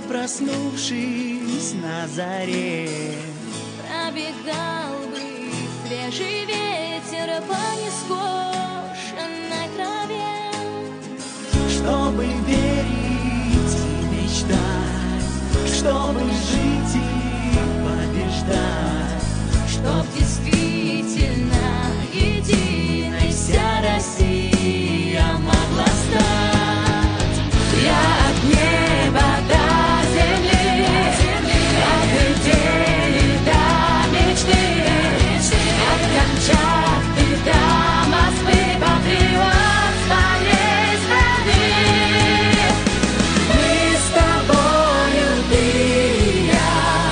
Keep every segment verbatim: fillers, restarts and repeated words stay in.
проснувшись на заре, пробегал бы свежий ветер по нескошенной траве, чтобы верить и мечтать, чтобы жить и побеждать, чтоб действительно единой вся Россия могла стать. Я от неба до земли, от идеи до мечты, от Камчатки до Москвы, патриот своей страны. Мы с тобою, ты и я,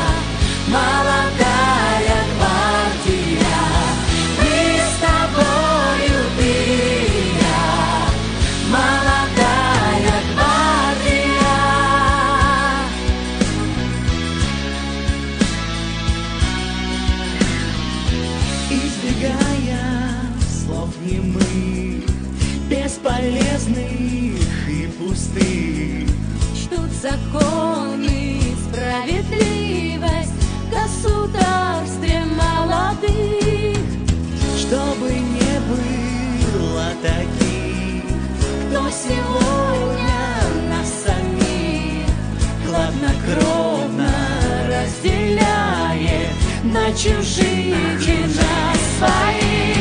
молодая гвардия. Мы с тобою, ты и я, молодая гвардия. избегая слов немых, бесполезных и пустых. Ждут законы, справедливость в государстве молодых, Чтобы не было таких, кто сегодня нас самих хладнокровно разделяет на чужих и на своих.